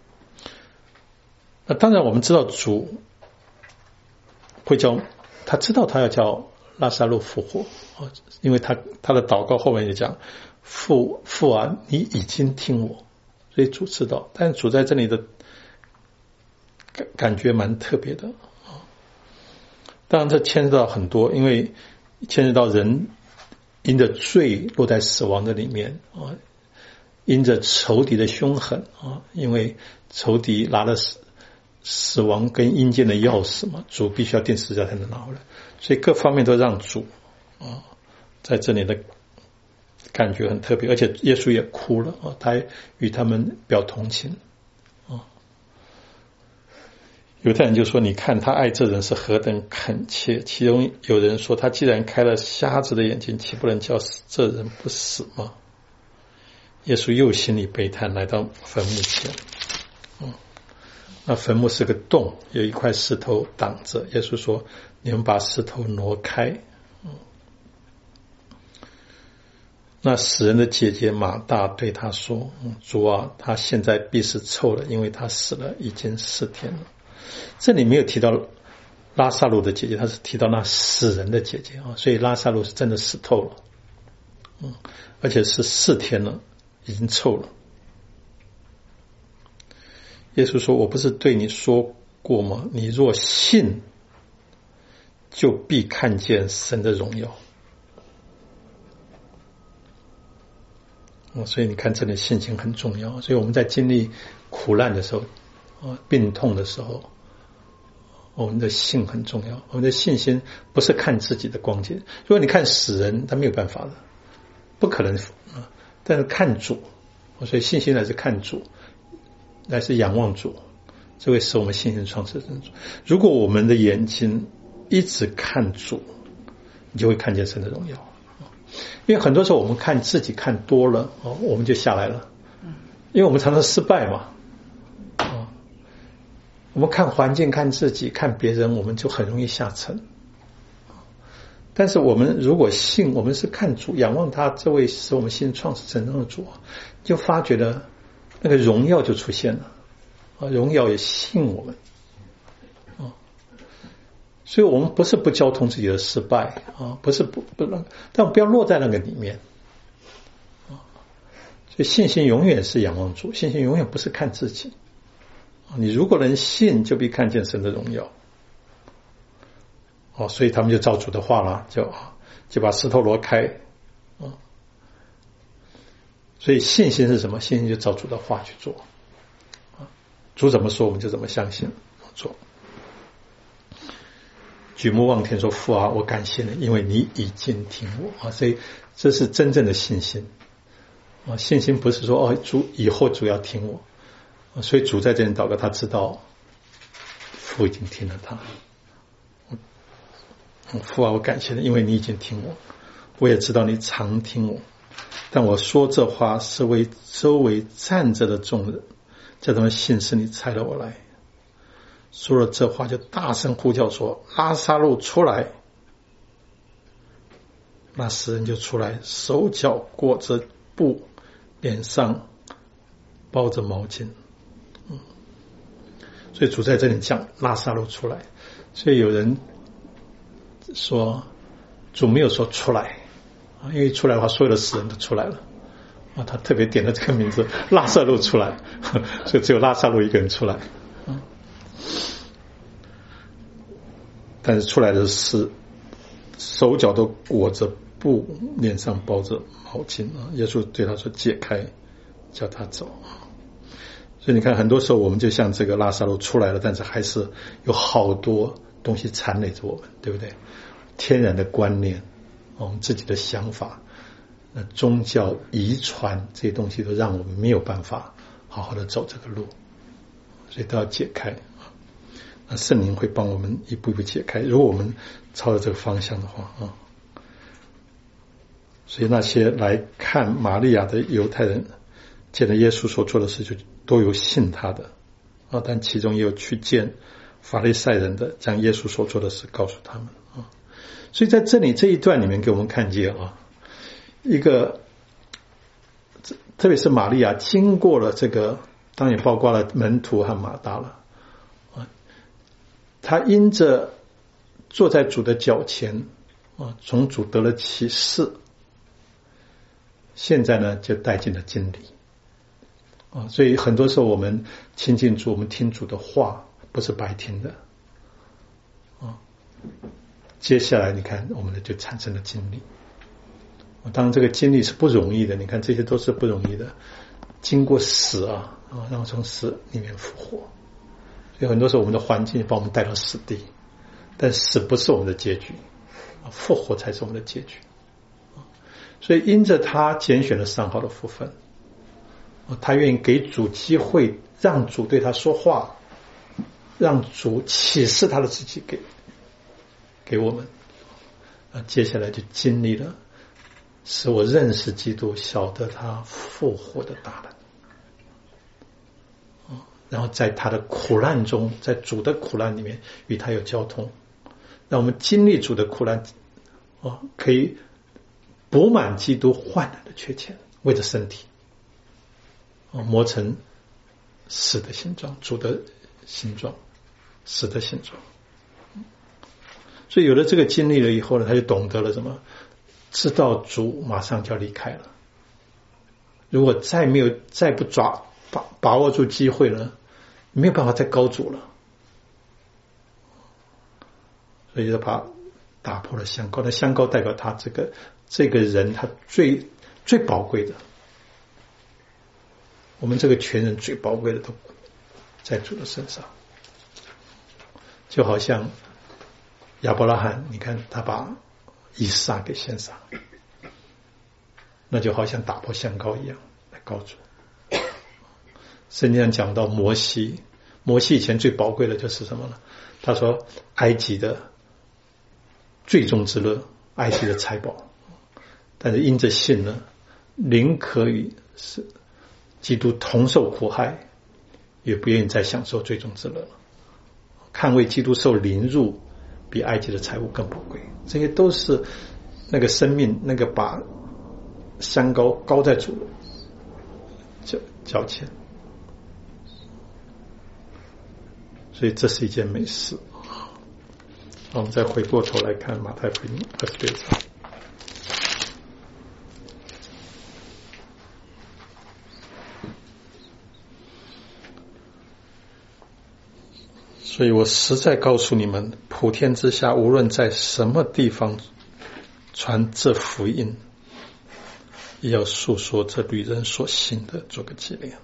S1: 那当然我们知道主会叫，他知道他要叫拉撒路复活，因为他他的祷告后面就讲：“父父啊，你已经听我。”所以主知道，但主在这里的感感觉蛮特别的。当然这牵涉到很多，因为牵涉到人因着罪落在死亡的里面啊，因着仇敌的凶狠啊，因为仇敌拿了死死亡跟阴间的钥匙嘛，主必须要定十字架才能拿回来，所以各方面都让主啊在这里的感觉很特别，而且耶稣也哭了啊，他与他们表同情啊。犹太人就说：“你看他爱这人是何等恳切。”其中有人说：“他既然开了瞎子的眼睛，岂不能叫这人不死吗？”耶稣又心里悲叹，来到坟墓前。嗯，那坟墓是个洞，有一块石头挡着。耶稣说：“你们把石头挪开。”嗯，那死人的姐姐马大对他说：“嗯，主啊，他现在必是臭了，因为他死了已经四天了。”这里没有提到拉撒路的姐姐，他是提到那死人的姐姐啊，所以拉撒路是真的死透了，嗯，而且是四天了，已经臭了。耶稣说：“我不是对你说过吗？你若信，就必看见神的荣耀。”所以你看，这里信心很重要。所以我们在经历苦难的时候，病痛的时候，我们的信很重要。我们的信心不是看自己的光景。如果你看死人，他没有办法的，不可能。但是看主，所以信心乃是看主，乃是仰望主，这会使我们信心创始成主。如果我们的眼睛一直看主，你就会看见神的荣耀。因为很多时候我们看自己看多了，我们就下来了，因为我们常常失败嘛。我们看环境、看自己、看别人，我们就很容易下沉。但是我们如果信，我们是看主，仰望他这位使我们信创始成终的主，就发觉了那个荣耀就出现了，荣耀也吸引我们。所以我们不是不交通自己的失败啊，不是不不，但不要落在那个里面啊。所以信心永远是仰望主，信心永远不是看自己。你如果能信，就必看见神的荣耀。 哦，所以他们就照主的话了，就就把石头挪开。哦，所以信心是什么？信心就照主的话去做。啊，主怎么说我们就怎么相信做。举目望天说：“父啊，我感谢你，因为你已经听我。”啊，所以这是真正的信心。啊，信心不是说哦，主以后主要听我。啊，所以主在这里祷告，他知道父已经听了他。父啊，我感谢你，因为你已经听我，我也知道你常听我。但我说这话是为周围站着的众人，叫他们信是你差了我来。说了这话，就大声呼叫说：“拉撒路出来！”那死人就出来，手脚裹着布，脸上包着毛巾。嗯，所以主在这里讲拉撒路出来。所以有人说主没有说出来，因为出来的话所有的死人都出来了。啊，他特别点了这个名字拉撒路出来，所以只有拉撒路一个人出来。嗯，但是出来的是手脚都裹着布，脸上包着毛巾啊。耶稣对他说：“解开，叫他走。”所以你看，很多时候我们就像这个拉撒路出来了，但是还是有好多东西缠累着我们，对不对？天然的观念，我们自己的想法，那宗教遗传这些东西都让我们没有办法好好的走这个路，所以都要解开。那圣灵会帮我们一步一步解开，如果我们朝着这个方向的话啊。所以那些来看玛利亚的犹太人见了耶稣所做的事，就都有信他的啊，但其中也有去见法利赛人的，将耶稣所做的事告诉他们啊。所以在这里这一段里面给我们看见啊，一个特别是玛利亚经过了这个，当然也包括了门徒和马大了啊，他因着坐在主的脚前啊，从主得了启示，现在呢就带进了真理啊。所以很多时候我们亲近主，我们听主的话不是白听的啊。接下来你看我们的就产生了经历，当然这个经历是不容易的，你看这些都是不容易的，经过死啊，然后从死里面复活。所以很多时候我们的环境把我们带到死地，但死不是我们的结局，复活才是我们的结局。所以因着他拣选了上好的福分，他愿意给主机会，让主对他说话，让主启示他的自己给给我们。接下来就经历了使我认识基督，晓得他复活的大能，然后在他的苦难中，在主的苦难里面与他有交通，让我们经历主的苦难，可以补满基督患难的缺欠，为着身体磨成死的形状，主的形状，死的形状。所以有了这个经历了以后呢，他就懂得了什么，知道主马上就要离开了，如果再没有再不抓把把握住机会了，没有办法再高主了，所以就把打破了香膏。那香膏代表他这个这个人他最最宝贵的，我们这个全人最宝贵的都在主的身上。就好像亚伯拉罕，你看他把以撒给献上，那就好像打破香膏一样来告主。圣经上讲到摩西，摩西以前最宝贵的就是什么呢？他说埃及的最终之乐，埃及的财宝，但是因着信呢，宁可与是基督同受苦害，也不愿意再享受最终之乐了。看为基督受凌辱，比埃及的财物更宝贵。这些都是那个生命，那个把香膏膏在主脚脚前，所以这是一件美事。我们再回过头来看马太福音二十六章。 所以我实在告诉你们，普天之下无论在什么地方传这福音，也要诉说这旅人所信的，做个纪念。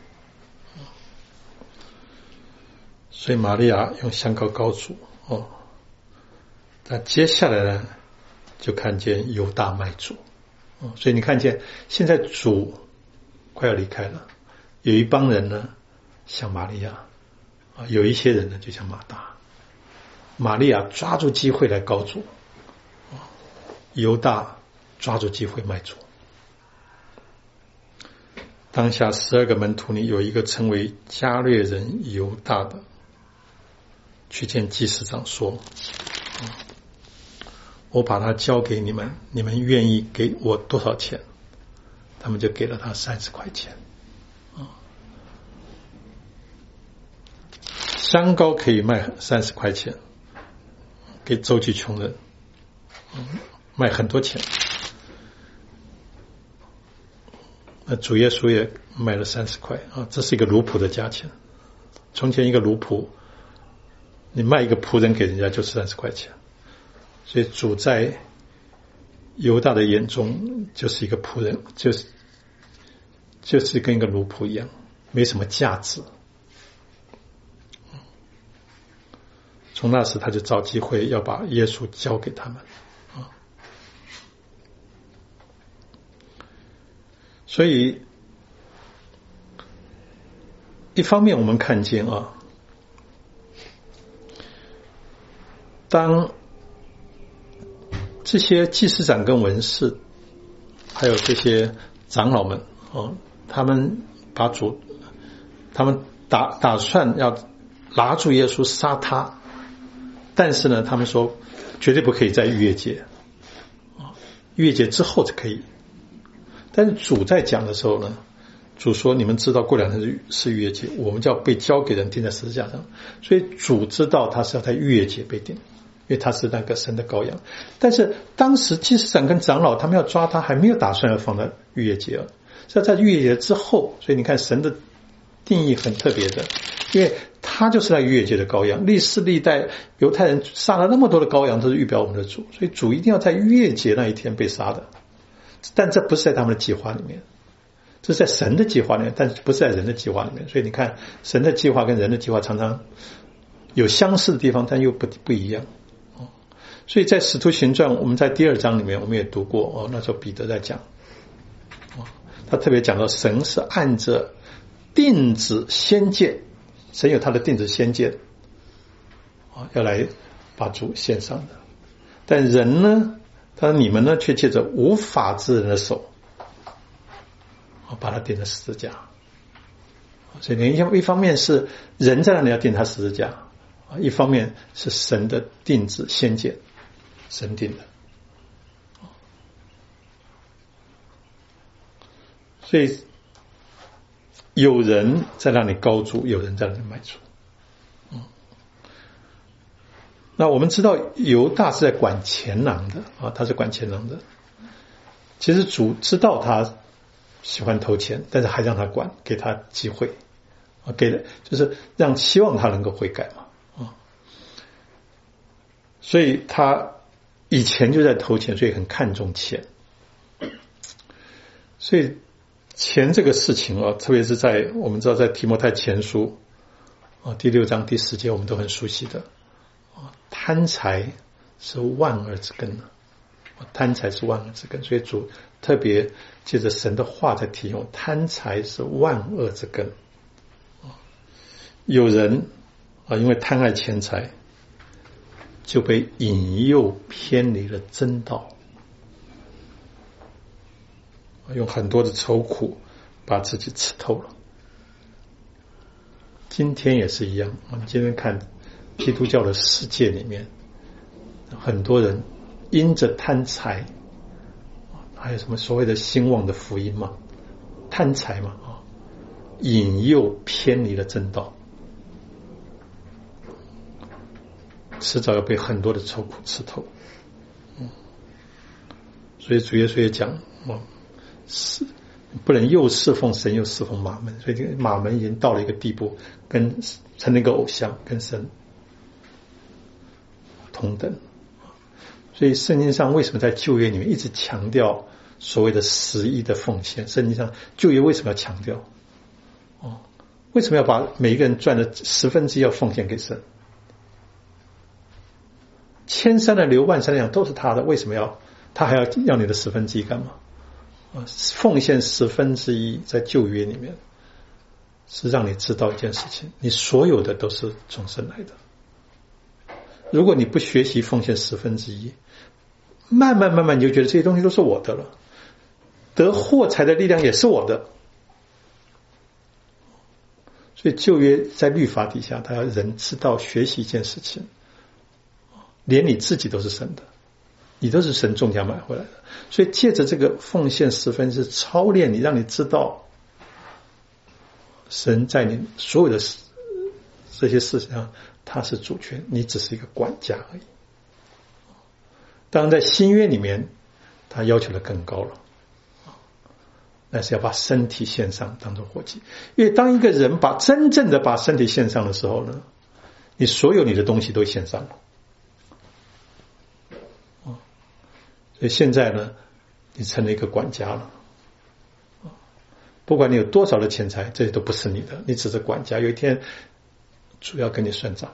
S1: 所以玛利亚用香膏膏主哦，但接下来呢，就看见犹大卖主哦，所以你看见现在主快要离开了，有一帮人呢像玛利亚啊，有一些人呢就像马大。玛利亚抓住机会来膏主，犹大抓住机会卖主。当下十二个门徒里有一个称为加略人犹大的，去见祭司长说，我把他交给你们，你们愿意给我多少钱？他们就给了他三十块钱。香膏可以卖三十块钱，给周济穷人，卖很多钱。那主耶稣也卖了三十块啊，这是一个奴仆的价钱。从前一个奴仆，你卖一个仆人给人家就是三十块钱，所以主在犹大的眼中就是一个仆人，就是就是跟一个奴仆一样，没什么价值。从那时他就找机会要把耶稣交给他们啊。所以一方面我们看见啊，当这些祭司长跟文士还有这些长老们哦，他们把主他们打打算要拿住耶稣杀他，但是呢他们说绝对不可以在逾越节啊，逾越节之后才可以。但是主在讲的时候呢，主说你们知道过两天是逾越节，我们就要被交给人钉在十字架上，所以主知道他是要在逾越节被钉，因为他是那个神的羔羊。但是当时祭司长跟长老他们要抓他，还没有打算要放在逾越节，是要在逾越节之后。所以你看神的定义很特别的，因为他就是那逾越节的羔羊，历世历代犹太人杀了那么多的羔羊，都是预表我们的主，所以主一定要在逾越节那一天被杀的。但这不是在他们的计划里面，这是在神的计划里面，但是不是在人的计划里面。所以你看神的计划跟人的计划常常有相似的地方，但又不不一样。所以在使徒行传我们在第二章里面我们也读过哦，那时候彼得在讲，他特别讲到神是按着定旨先见，神有他的定旨先见要来把主献上的，但人呢，他说你们呢却借着无法之人的手把他钉在十字架。所以一方面是人在那里要钉他十字架，一方面是神的定旨先见，神定的。所以有人在那里膏主，有人在那里卖主。那我们知道犹大是在管钱囊的啊，他是管钱囊的。其实主知道他喜欢偷钱，但是还让他管，给他机会啊，给的就是让希望他能够悔改嘛啊。所以他以前就在偷钱，所以很看重钱。所以钱这个事情啊，特别是在我们知道在提摩太前书啊第六章第十节我们都很熟悉的。贪财是万恶之根，贪财是万恶之根，所以主特别借着神的话在提醒，贪财是万恶之根。有人啊，因为贪爱钱财，就被引诱偏离了真道，用很多的愁苦把自己吃透了。今天也是一样，我们今天看基督教的世界里面，很多人因着贪财，还有什么所谓的兴旺的福音嘛，贪财嘛，引诱偏离了正道，迟早要被很多的愁苦吃透。所以主耶稣也讲，是不能又侍奉神又侍奉马门，所以这个马门已经到了一个地步，跟成了一个偶像，跟神同等。所以圣经上为什么在旧约里面一直强调所谓的十一的奉献？圣经上旧约为什么要强调？哦，为什么要把每一个人赚的十分之一要奉献给神？千山的流，万山的羊都是他的，为什么要他还要要你的十分之一干嘛？啊，奉献十分之一在旧约里面是让你知道一件事情，你所有的都是从神来的。如果你不学习奉献十分之一，慢慢慢慢你就觉得这些东西都是我的了，得获财的力量也是我的。所以旧约在律法底下，他要人知道学习一件事情，连你自己都是神的，你都是神重价买回来的。所以借着这个奉献十分之操练你，让你知道神在你所有的这些事情上他是主权，你只是一个管家而已。当然在新约里面他要求的更高了，那是要把身体献上当作活祭。因为当一个人把真正的把身体献上的时候呢，你所有你的东西都献上了。所以现在呢，你成了一个管家了。不管你有多少的钱财，这些都不是你的，你只是管家。有一天主要跟你算账。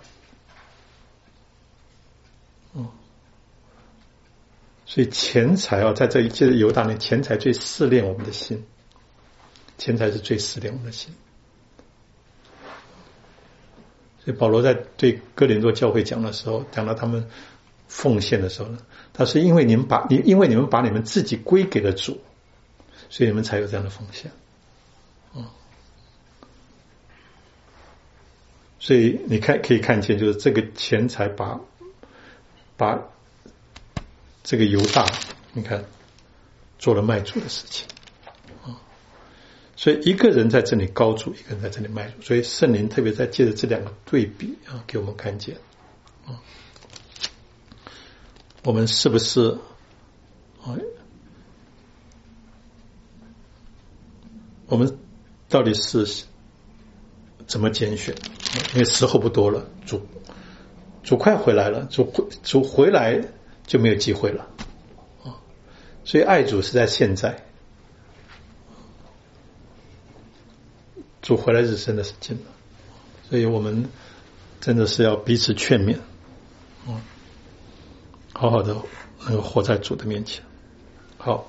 S1: 嗯，所以钱财啊，在这一届的犹大年，钱财最试炼我们的心，钱财是最试炼我们的心。所以保罗在对哥林多教会讲的时候，讲到他们奉献的时候呢，他说因为你们把你因为你们把你们自己归给了主，所以你们才有这样的奉献。嗯，所以你看可以看见，就是这个钱财把把这个犹大，你看做了卖主的事情。嗯，所以一个人在这里高主，一个人在这里卖主，所以圣灵特别在借着这两个对比啊，给我们看见。嗯，我们是不是啊？我们到底是怎么拣选？因为时候不多了，主主快回来了，主主回来就没有机会了啊！所以爱主是在现在，主回来日升的是近了，所以我们真的是要彼此劝勉，嗯，好好的能够活在主的面前。好，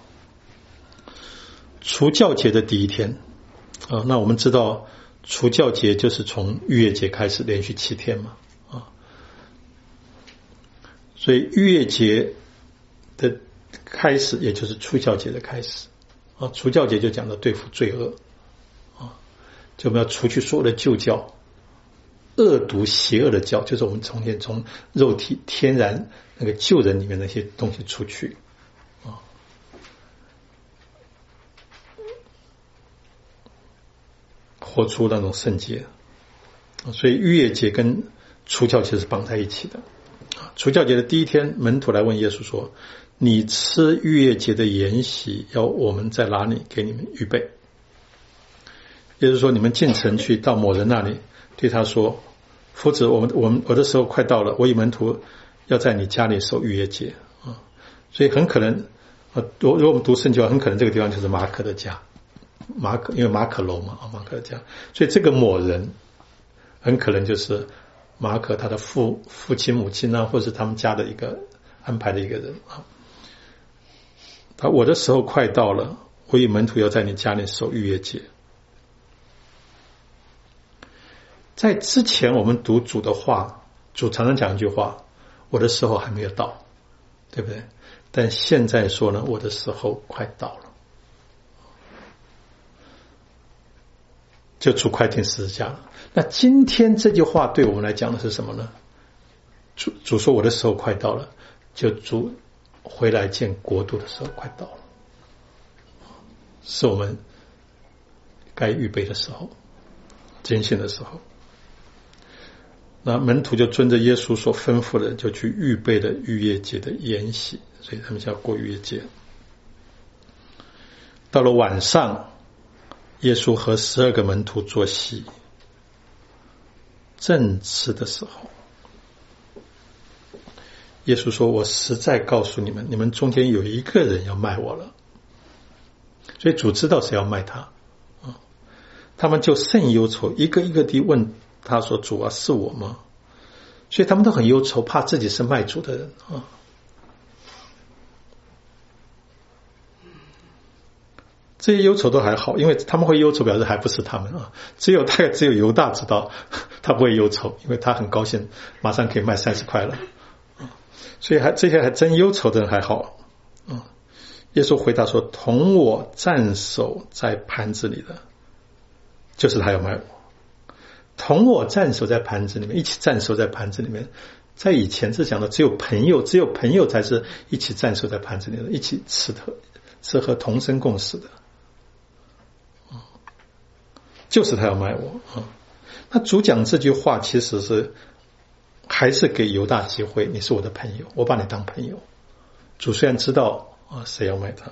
S1: 除酵节的第一天啊，那我们知道除酵节就是从逾越节开始，连续七天嘛啊，所以逾越节的开始也就是除酵节的开始啊。除酵节就讲到对付罪恶啊，就我们要除去所有的旧酵，恶毒邪恶的酵，就是我们从前从肉体天然那个旧人里面那些东西出去啊，活出那种圣洁。所以逾越节跟除酵节是绑在一起的。除酵节的第一天，门徒来问耶稣说：你吃逾越节的筵席，要我们在哪里给你们预备？耶稣说：你们进城去，到某人那里，对他说：夫子，我们我们我的时候快到了，我与门徒要在你家里守逾越节啊。所以很可能啊，如果我们读圣经，很可能这个地方就是马可的家，马可因为马可楼嘛啊，马可的家，所以这个某人很可能就是马可他的父父亲母亲啊，或是他们家的一个安排的一个人啊。他我的时候快到了，我与门徒要在你家里守逾越节。在之前我们读主的话，主常常讲一句话：我的时候还没有到，对不对？但现在说呢，我的时候快到了，就主快定十字架了。那今天这句话对我们来讲的是什么呢？主主说我的时候快到了，就主回来见国度的时候快到了，是我们该预备的时候，坚信的时候。那门徒就遵着耶稣所吩咐的，就去预备了逾越节的筵席，所以他们就要过逾越节。到了晚上耶稣和十二个门徒坐席，正吃的时候，耶稣说：“我实在告诉你们，你们中间有一个人要卖我了。”所以主知道谁要卖他，他们就甚忧愁，一个一个地问他说：“主啊，是我吗？”所以他们都很忧愁，怕自己是卖主的人啊。这些忧愁都还好，因为他们会忧愁，表示还不是他们啊。只有大概只有犹大知道，他不会忧愁，因为他很高兴，马上可以卖三十块了。所以还这些还真忧愁的人还好。耶稣回答说：“同我蘸手在盘子里的，就是他要卖我。同我蘸手在盘子里面，一起蘸手在盘子里面。在以前是讲的，只有朋友，只有朋友才是一起蘸手在盘子里的，一起吃喝吃喝同生共死的。就是他要卖我啊！那主讲这句话其实是还是给犹大机会，你是我的朋友，我把你当朋友。主虽然知道啊谁要卖他，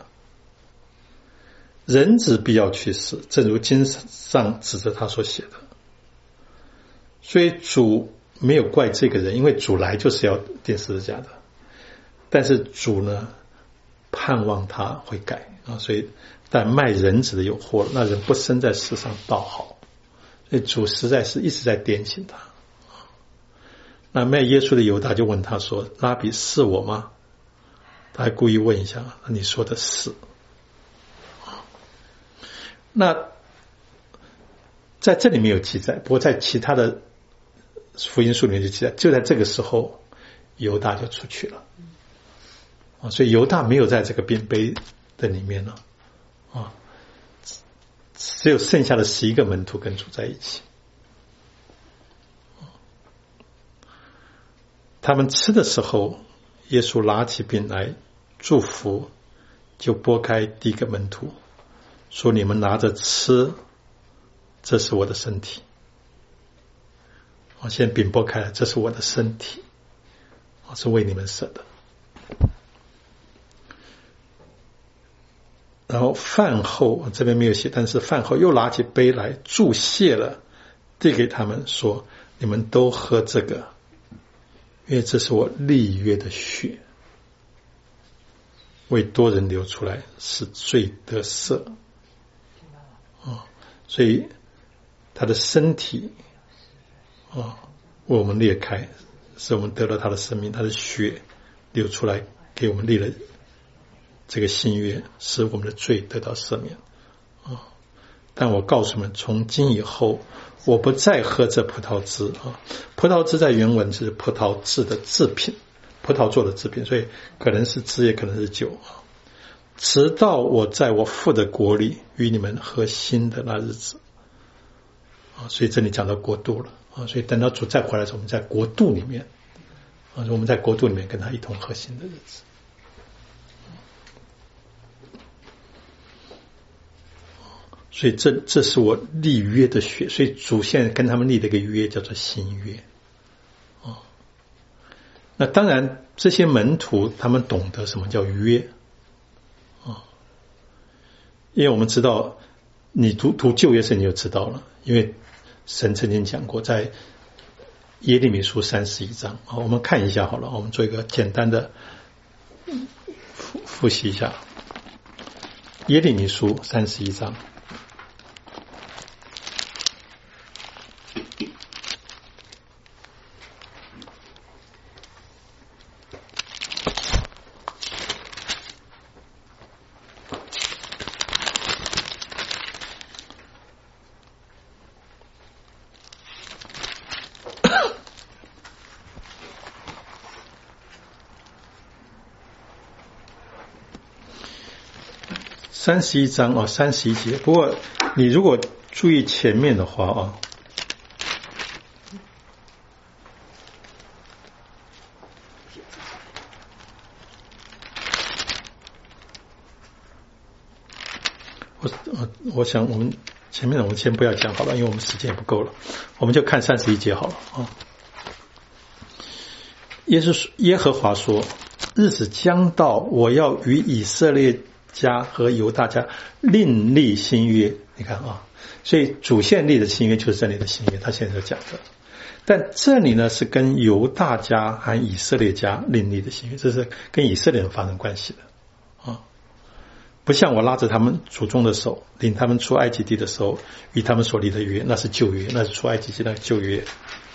S1: 人子必要去世，正如经上指着他所写的。所以主没有怪这个人，因为主来就是要钉十字架的。但是主呢，盼望他会改啊，所以但卖人子的有祸了，那人不生在世上倒好。所以主实在是一直在点醒他。那卖耶稣的犹大就问他说：“拉比，是我吗？”他还故意问一下，你说的是。那在这里没有记载，不过在其他的福音书里面就记载，就在这个时候犹大就出去了。所以犹大没有在这个宾杯的里面了。啊，只有剩下的十一个门徒跟主在一起。他们吃的时候，耶稣拿起饼来祝福，就拨开第一个门徒，说：“你们拿着吃，这是我的身体。”我现在饼拨开了，这是我的身体，我是为你们舍的。然后饭后，这边没有写，但是饭后又拿起杯来祝谢了，递给他们说：“你们都喝这个，因为这是我立约的血，为多人流出来，使罪得赦。”哦，所以他的身体哦为我们裂开，使我们得到他的生命，他的血流出来，给我们立了这个新约，使我们的罪得到赦免。哦，但我告诉你们，从今以后，我不再喝这葡萄汁啊。葡萄汁在原文是葡萄制的制品，葡萄做的制品，所以可能是汁，也可能是酒啊。直到我在我父的国里与你们喝新的那日子啊。所以这里讲到国度了啊。所以等到主再回来的时候，我们在国度里面啊，我们在国度里面跟他一同喝新的日子。所以这这是我立约的血，所以主现在跟他们立的一个约叫做新约。哦，那当然这些门徒他们懂得什么叫约。哦，因为我们知道你读读旧约时你就知道了，因为神曾经讲过在耶利米书三十一章。好，我们看一下好了，我们做一个简单的复复习一下耶利米书三十一章。三十一章啊，三十一节。不过你如果注意前面的话啊，我我想我们前面的我们先不要讲好了，因为我们时间也不够了，我们就看三十一节好了啊。耶稣耶和华说：“日子将到，我要与以色列家和犹大家另立新约。你看啊，所以主线立的新约就是这里的新约，他现在讲的。但这里呢是跟犹大家和以色列家另立的新约，这是跟以色列人发生关系的啊，不像我拉着他们祖宗的手，领他们出埃及地的时候与他们所立的约，那是旧约，那是出埃及记那个旧约。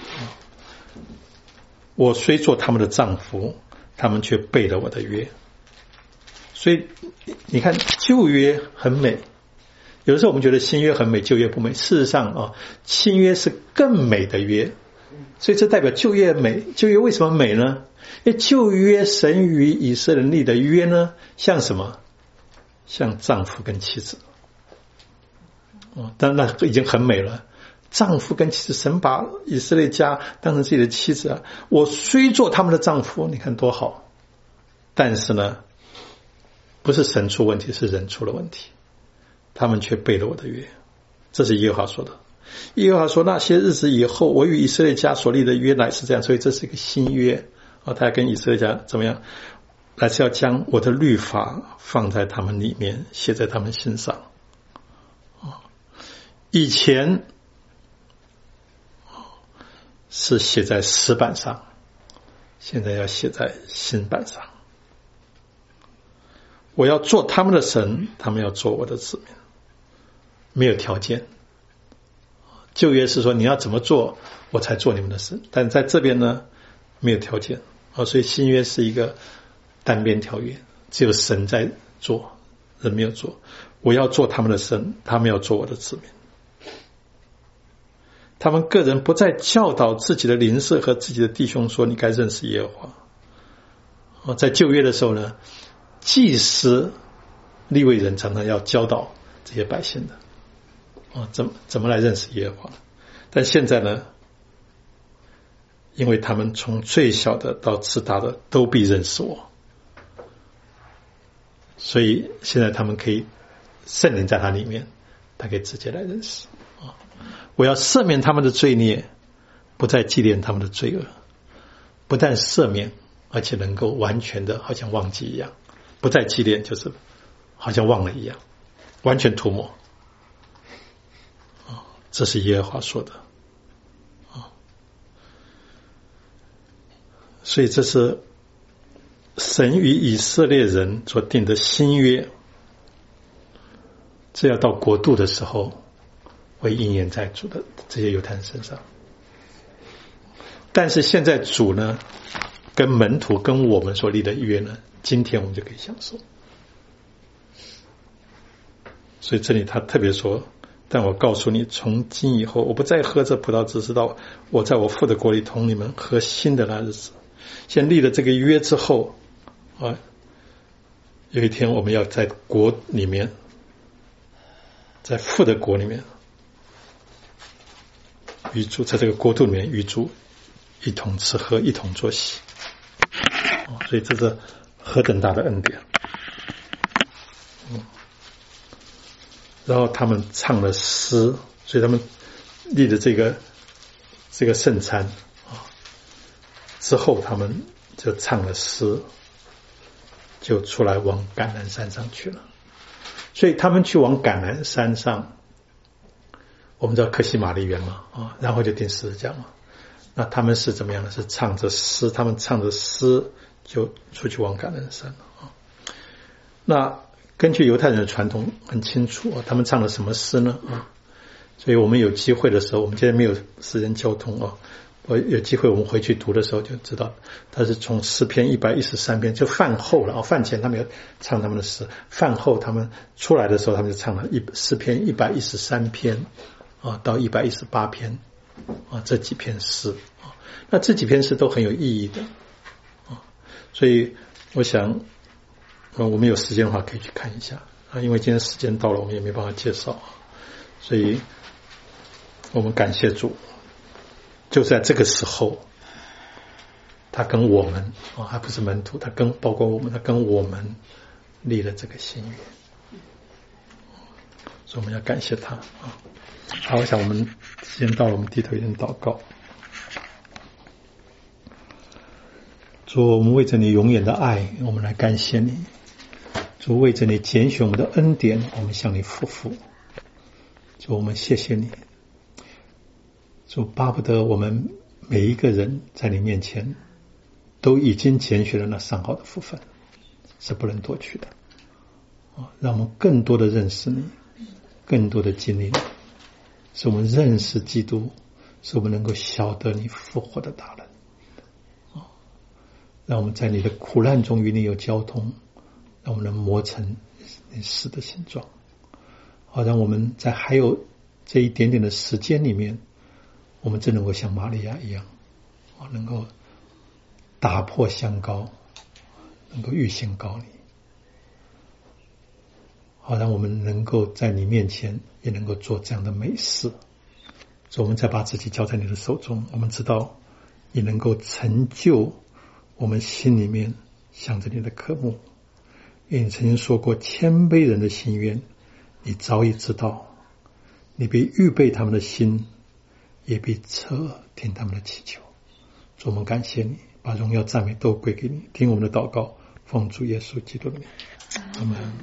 S1: 我虽做他们的丈夫，他们却背了我的约。所以你看旧约很美，有的时候我们觉得新约很美，旧约不美，事实上啊，新约是更美的约。所以这代表旧约美。旧约为什么美呢？因为旧约神与以色列人立的约呢，像什么？像丈夫跟妻子。哦，但那已经很美了。丈夫跟妻子，神把以色列家当成自己的妻子啊。我虽做他们的丈夫，你看多好。但是呢，不是神出问题，是人出了问题。他们却背了我的约。这是耶和华说的。耶和华说，那些日子以后，我与以色列家所立的约乃是这样，所以这是一个新约啊。他要跟以色列家怎么样？乃是要将我的律法放在他们里面，写在他们心上啊。以前是写在石板上，现在要写在心板上。我要做他们的神，他们要做我的子民，没有条件。旧约是说你要怎么做我才做你们的神，但在这边呢没有条件啊，所以新约是一个单边条约，只有神在做，人没有做。我要做他们的神，他们要做我的子民。他们个人不再教导自己的邻舍和自己的弟兄说你该认识耶和华。在旧约的时候呢，祭司利未人常常要教导这些百姓的哦，怎么怎么来认识耶和华？但现在呢，因为他们从最小的到至大的都必认识我，所以现在他们可以圣灵在他里面，他可以直接来认识啊。我要赦免他们的罪孽，不再纪念他们的罪恶，不但赦免，而且能够完全的好像忘记一样，不再纪念就是好像忘了一样，完全涂抹。这是耶和华说的啊，所以这是神与以色列人所定的新约，这要到国度的时候会应验在主的这些犹太人身上。但是现在主呢，跟门徒跟我们所立的约呢，今天我们就可以享受。所以这里他特别说，但我告诉你，从今以后，我不再喝这葡萄汁，直到我在我父的国里同你们喝新的那日子。先立了这个约之后啊，有一天我们要在国里面，在父的国里面与主，在这个国度里面与主一同吃喝，一同作喜。所以这是何等大的恩典。嗯，然后他们唱了诗，所以他们立的这个这个圣餐啊，之后他们就唱了诗，就出来往橄榄山上去了。所以他们去往橄榄山上，我们知道客西马尼园嘛啊，然后就钉十字架嘛。那他们是怎么样呢？是唱着诗，他们唱着诗就出去往橄榄山了啊。那根据犹太人的传统很清楚啊，他们唱了什么诗呢啊？所以我们有机会的时候，我们现在没有私人交通啊，我有机会我们回去读的时候就知道，他是从诗篇一百一十三篇，就饭后了啊，饭前他们要唱他们的诗，饭后他们出来的时候，他们就唱了一诗篇一百一十三篇啊到一百一十八篇啊，这几篇诗啊，那这几篇诗都很有意义的啊，所以我想。我们有时间的话可以去看一下啊，因为今天时间到了，我们也没办法介绍，所以我们感谢主，就在这个时候，他跟我们啊，还不是门徒，他跟包括我们，他跟我们立了这个新约，所以我们要感谢他啊。好，我想我们时间到了，我们低头一点祷告。主，我们为着你永远的爱，我们来感谢你。 主，为着你拣选我们的恩典，我们向你匍匐。主，我们谢谢你。主，巴不得我们每一个人在你面前都已经拣选了那上好的福分，是不能夺取的。让我们更多的认识你，更多的经历你，使我们认识基督，使我们能够晓得你复活的大能。让我们在你的苦难中与你有交通，让我们能磨成你死的形状。好，让我们在还有这一点点的时间里面，我们真能够像玛利亚一样，能够打破香膏，能够预先膏你。好，让我们能够在你面前也能够做这样的美事。所以我们再把自己交在你的手中，我们知道你能够成就我们心里面向着你的渴慕。因为你曾经说过，谦卑人的心愿你早已知道，你必预备他们的心，也必侧耳听他们的祈求。主，我们感谢你，把荣耀赞美都归给你，听我们的祷告，奉主耶稣基督的名，阿们。